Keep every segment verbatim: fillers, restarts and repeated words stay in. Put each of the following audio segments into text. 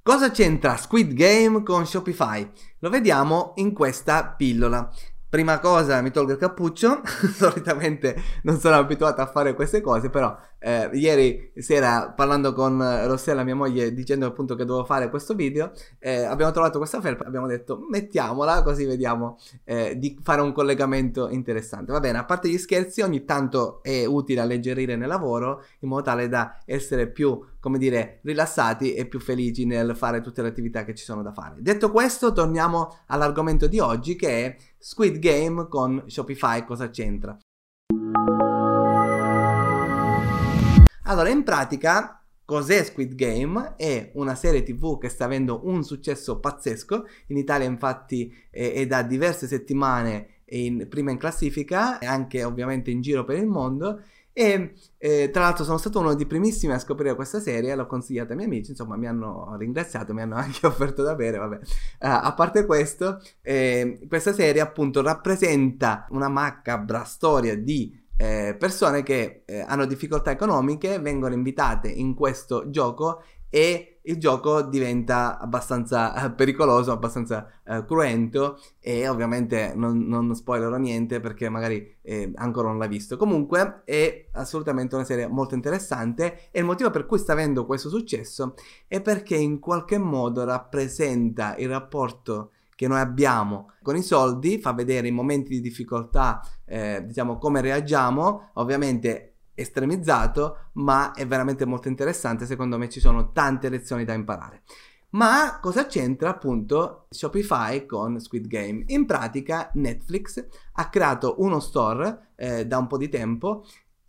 Cosa c'entra Squid Game con Shopify? Lo vediamo in questa pillola. Prima cosa mi tolgo il cappuccio, solitamente non sono abituato a fare queste cose, però eh, ieri sera parlando con Rossella, mia moglie, dicendo appunto che dovevo fare questo video, eh, abbiamo trovato questa felpa e abbiamo detto mettiamola così vediamo eh, di fare un collegamento interessante. Va bene, a parte gli scherzi, ogni tanto è utile alleggerire nel lavoro in modo tale da essere più, come dire, rilassati e più felici nel fare tutte le attività che ci sono da fare. Detto questo, torniamo all'argomento di oggi, che è Squid Game con Shopify. Cosa c'entra? Allora, in pratica, cos'è Squid Game? È una serie tv che sta avendo un successo pazzesco. In Italia infatti è, è da diverse settimane in, prima in classifica e anche ovviamente in giro per il mondo. E eh, tra l'altro sono stato uno dei primissimi a scoprire questa serie, l'ho consigliata ai miei amici, insomma mi hanno ringraziato, mi hanno anche offerto da bere, vabbè. Uh, a parte questo, eh, questa serie appunto rappresenta una macabra storia di eh, persone che eh, hanno difficoltà economiche, vengono invitate in questo gioco e il gioco diventa abbastanza uh, pericoloso, abbastanza uh, cruento, e ovviamente non, non spoilerò niente perché magari eh, ancora non l'ha visto. Comunque è assolutamente una serie molto interessante e il motivo per cui sta avendo questo successo è perché in qualche modo rappresenta il rapporto che noi abbiamo con i soldi, fa vedere in momenti di difficoltà eh, diciamo come reagiamo, ovviamente estremizzato, ma è veramente molto interessante. Secondo me ci sono tante lezioni da imparare. Ma cosa c'entra appunto Shopify con Squid Game? In pratica Netflix ha creato uno store eh, da un po' di tempo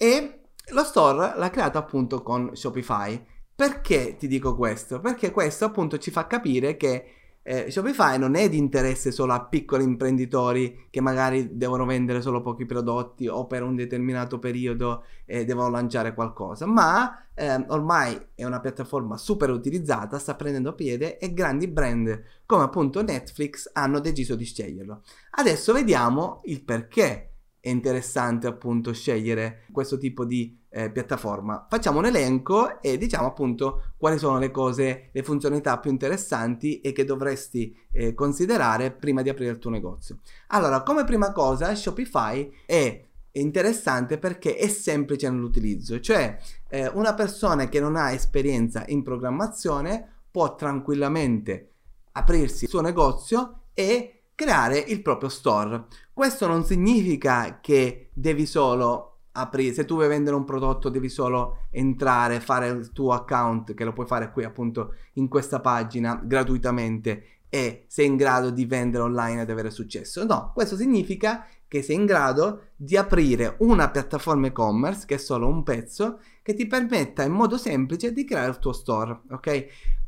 e lo store l'ha creato appunto con Shopify. Perché ti dico questo? Perché questo appunto ci fa capire che Eh, Shopify non è di interesse solo a piccoli imprenditori che magari devono vendere solo pochi prodotti o per un determinato periodo eh, devono lanciare qualcosa, ma eh, ormai è una piattaforma super utilizzata, sta prendendo piede e grandi brand come appunto Netflix hanno deciso di sceglierlo. Adesso vediamo il perché è interessante appunto scegliere questo tipo di eh, piattaforma. Facciamo un elenco e diciamo appunto quali sono le cose, le funzionalità più interessanti e che dovresti eh, considerare prima di aprire il tuo negozio. Allora, come prima cosa, Shopify è interessante perché è semplice nell'utilizzo, cioè eh, una persona che non ha esperienza in programmazione può tranquillamente aprirsi il suo negozio e creare il proprio store. Questo non significa che devi solo aprire, se tu vuoi vendere un prodotto devi solo entrare, fare il tuo account, che lo puoi fare qui appunto in questa pagina gratuitamente, e sei in grado di vendere online ed avere successo. No, questo significa che sei in grado di aprire una piattaforma e-commerce, che è solo un pezzo, che ti permetta in modo semplice di creare il tuo store, ok?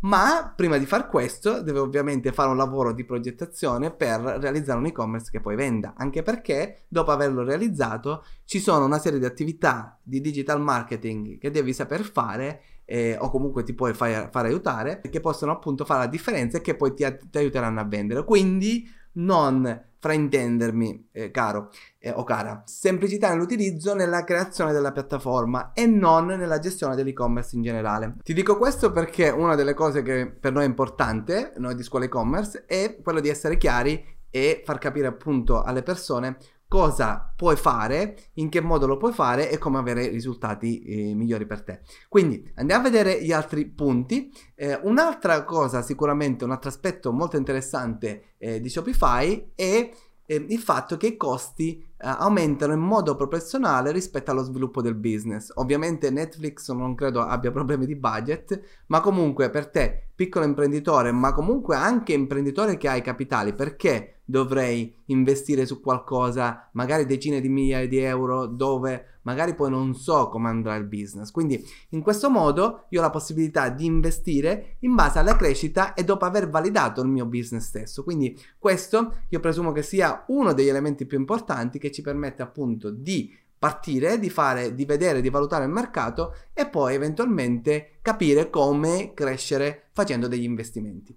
Ma prima di far questo devi ovviamente fare un lavoro di progettazione per realizzare un e-commerce che poi venda, anche perché dopo averlo realizzato ci sono una serie di attività di digital marketing che devi saper fare eh, o comunque ti puoi fare, fare aiutare, che possono appunto fare la differenza e che poi ti, ti aiuteranno a vendere. Quindi non fraintendermi eh, caro eh, o cara, semplicità nell'utilizzo, nella creazione della piattaforma e non nella gestione dell'e-commerce in generale. Ti dico questo perché una delle cose che per noi è importante, noi di Scuola e-commerce, è quello di essere chiari e far capire appunto alle persone cosa puoi fare, in che modo lo puoi fare e come avere risultati eh, migliori per te. Quindi andiamo a vedere gli altri punti. Eh, un'altra cosa, sicuramente un altro aspetto molto interessante eh, di Shopify è eh, il fatto che i costi eh, aumentano in modo proporzionale rispetto allo sviluppo del business. Ovviamente Netflix non credo abbia problemi di budget, ma comunque per te, piccolo imprenditore, ma comunque anche imprenditore che ha i capitali, perché dovrei investire su qualcosa, magari decine di migliaia di euro, dove magari poi non so come andrà il business? Quindi in questo modo io ho la possibilità di investire in base alla crescita e dopo aver validato il mio business stesso. Quindi questo io presumo che sia uno degli elementi più importanti che ci permette appunto di partire, di fare, di vedere, di valutare il mercato e poi eventualmente capire come crescere facendo degli investimenti.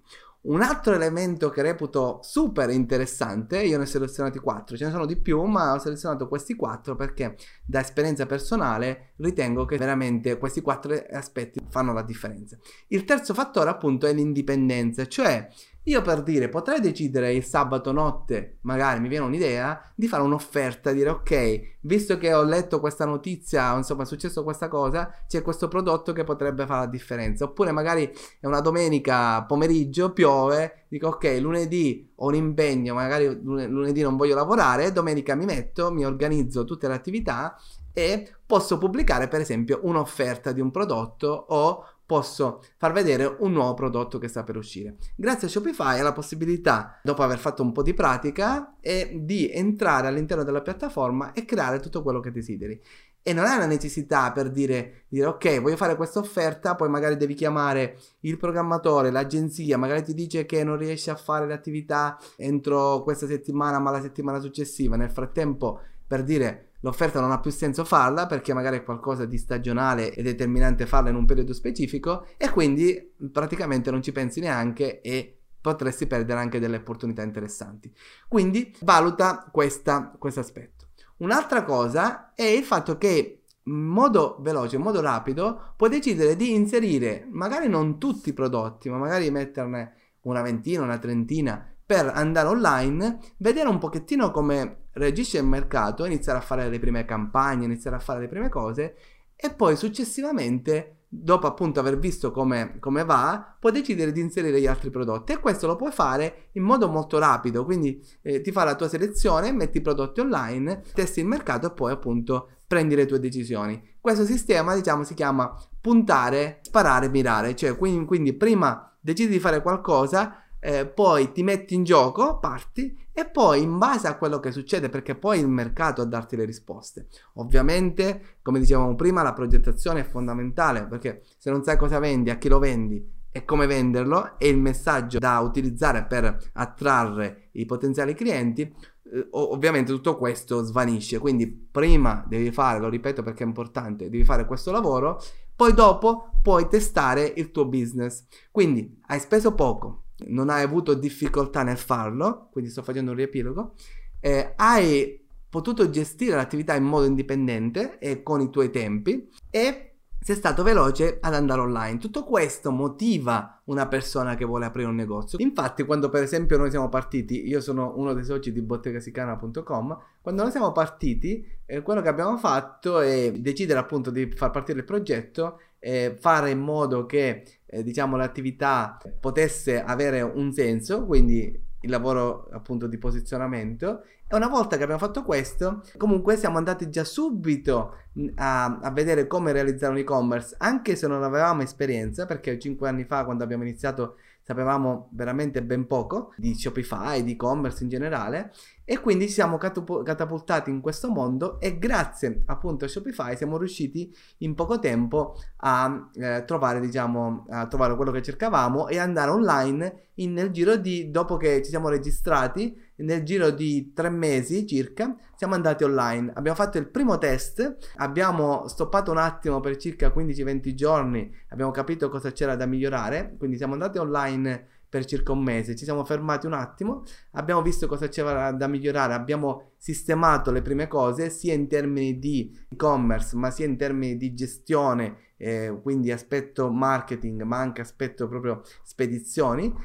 Un altro elemento che reputo super interessante, io ne ho selezionati quattro, ce ne sono di più, ma ho selezionato questi quattro perché da esperienza personale ritengo che veramente questi quattro aspetti fanno la differenza. Il terzo fattore appunto è l'indipendenza, cioè io per dire potrei decidere il sabato notte, magari mi viene un'idea, di fare un'offerta, dire ok, visto che ho letto questa notizia, insomma è successo questa cosa, c'è questo prodotto che potrebbe fare la differenza. Oppure magari è una domenica pomeriggio, piove, dico ok, lunedì ho un impegno, magari lunedì non voglio lavorare, domenica mi metto, mi organizzo tutte le attività e posso pubblicare per esempio un'offerta di un prodotto o posso far vedere un nuovo prodotto che sta per uscire. Grazie a Shopify hai la possibilità, dopo aver fatto un po' di pratica, e di entrare all'interno della piattaforma e creare tutto quello che desideri. E non hai la necessità per dire, dire ok, voglio fare questa offerta, poi magari devi chiamare il programmatore, l'agenzia, magari ti dice che non riesce a fare le attività entro questa settimana ma la settimana successiva. Nel frattempo, per dire, l'offerta non ha più senso farla perché magari è qualcosa di stagionale e determinante farla in un periodo specifico, e quindi praticamente non ci pensi neanche e potresti perdere anche delle opportunità interessanti. Quindi valuta questo aspetto. Un'altra cosa è il fatto che in modo veloce, in modo rapido, puoi decidere di inserire magari non tutti i prodotti, ma magari metterne una ventina, una trentina per andare online, vedere un pochettino come reagisce il mercato, iniziare a fare le prime campagne, iniziare a fare le prime cose, e poi successivamente, dopo appunto aver visto come, come va, puoi decidere di inserire gli altri prodotti, e questo lo puoi fare in modo molto rapido. Quindi eh, ti fai la tua selezione, metti i prodotti online, testi il mercato e poi appunto prendi le tue decisioni. Questo sistema, diciamo, si chiama puntare, sparare, mirare, cioè quindi, quindi prima decidi di fare qualcosa, Eh, poi ti metti in gioco, parti, e poi in base a quello che succede, perché poi il mercato a darti le risposte. Ovviamente, come dicevamo prima, la progettazione è fondamentale, perché se non sai cosa vendi, a chi lo vendi e come venderlo, e il messaggio da utilizzare per attrarre i potenziali clienti, eh, ovviamente tutto questo svanisce. Quindi prima devi fare, lo ripeto perché è importante, devi fare questo lavoro, poi dopo puoi testare il tuo business. Quindi hai speso poco, non hai avuto difficoltà nel farlo, quindi sto facendo un riepilogo, eh, hai potuto gestire l'attività in modo indipendente e con i tuoi tempi, e sei stato veloce ad andare online. Tutto questo motiva una persona che vuole aprire un negozio. Infatti, quando per esempio noi siamo partiti, io sono uno dei soci di bottegasicana punto com, quando noi siamo partiti, eh, quello che abbiamo fatto è decidere appunto di far partire il progetto, eh, fare in modo che eh, diciamo l'attività potesse avere un senso, quindi il lavoro appunto di posizionamento. E una volta che abbiamo fatto questo, comunque siamo andati già subito a, a vedere come realizzare un e-commerce, anche se non avevamo esperienza, perché cinque anni fa, quando abbiamo iniziato, sapevamo veramente ben poco di Shopify, di e-commerce in generale, e quindi ci siamo catapultati in questo mondo, e grazie appunto a Shopify siamo riusciti in poco tempo a eh, trovare, diciamo, a trovare quello che cercavamo e andare online in, nel giro di, dopo che ci siamo registrati, nel giro di tre mesi circa, siamo andati online. Abbiamo fatto il primo test, abbiamo stoppato un attimo per circa quindici venti giorni, abbiamo capito cosa c'era da migliorare, quindi siamo andati online per circa un mese, ci siamo fermati un attimo, abbiamo visto cosa c'era da migliorare, abbiamo sistemato le prime cose sia in termini di e-commerce ma sia in termini di gestione, eh, quindi aspetto marketing ma anche aspetto proprio spedizioni,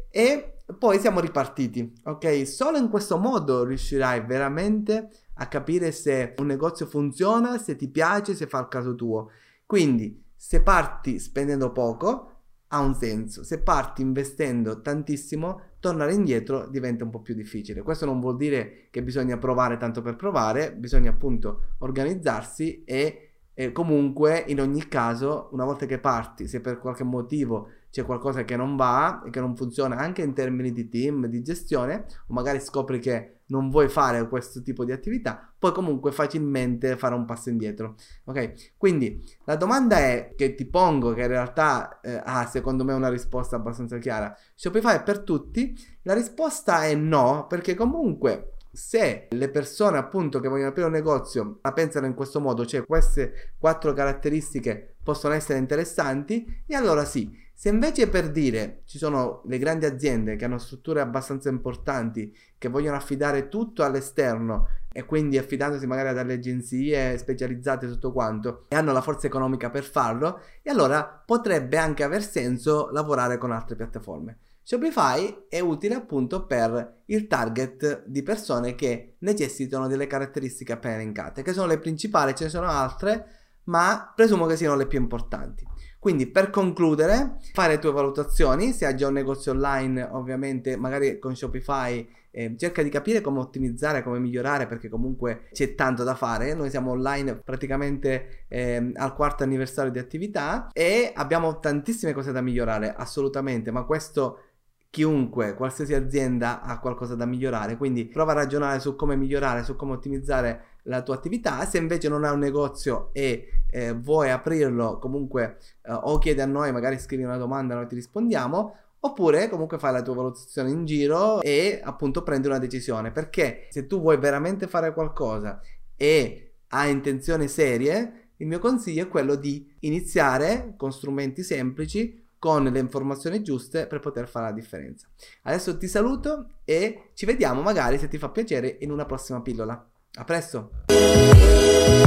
e poi siamo ripartiti. Ok, solo in questo modo riuscirai veramente a capire se un negozio funziona, se ti piace, se fa il caso tuo. Quindi se parti spendendo poco ha un senso, se parti investendo tantissimo, tornare indietro diventa un po' più difficile. Questo non vuol dire che bisogna provare tanto per provare, bisogna appunto organizzarsi e, e comunque in ogni caso, una volta che parti, se per qualche motivo c'è qualcosa che non va e che non funziona anche in termini di team, di gestione, o magari scopri che non vuoi fare questo tipo di attività, puoi comunque facilmente fare un passo indietro. Ok, quindi la domanda è che ti pongo, che in realtà eh, ha secondo me una risposta abbastanza chiara: Shopify è per tutti? La risposta è no, perché comunque se le persone appunto che vogliono aprire un negozio la pensano in questo modo, cioè queste quattro caratteristiche possono essere interessanti, e allora sì. Se invece, per dire, ci sono le grandi aziende che hanno strutture abbastanza importanti, che vogliono affidare tutto all'esterno e quindi affidandosi magari ad alle agenzie specializzate tutto quanto e hanno la forza economica per farlo, e allora potrebbe anche aver senso lavorare con altre piattaforme. Shopify è utile appunto per il target di persone che necessitano delle caratteristiche appena elencate, che sono le principali, ce ne sono altre, ma presumo che siano le più importanti. Quindi, per concludere, fai le tue valutazioni. Se hai già un negozio online, ovviamente magari con Shopify eh, cerca di capire come ottimizzare, come migliorare, perché comunque c'è tanto da fare. Noi siamo online praticamente eh, al quarto anniversario di attività e abbiamo tantissime cose da migliorare, assolutamente, ma questo chiunque, qualsiasi azienda ha qualcosa da migliorare, quindi prova a ragionare su come migliorare, su come ottimizzare la tua attività. Se invece non hai un negozio e eh, vuoi aprirlo, comunque eh, o chiedi a noi, magari scrivi una domanda, noi ti rispondiamo, oppure comunque fai la tua valutazione in giro e appunto prendi una decisione, perché se tu vuoi veramente fare qualcosa e hai intenzioni serie, il mio consiglio è quello di iniziare con strumenti semplici, con le informazioni giuste per poter fare la differenza. Adesso ti saluto e ci vediamo magari, se ti fa piacere, in una prossima pillola. A presto!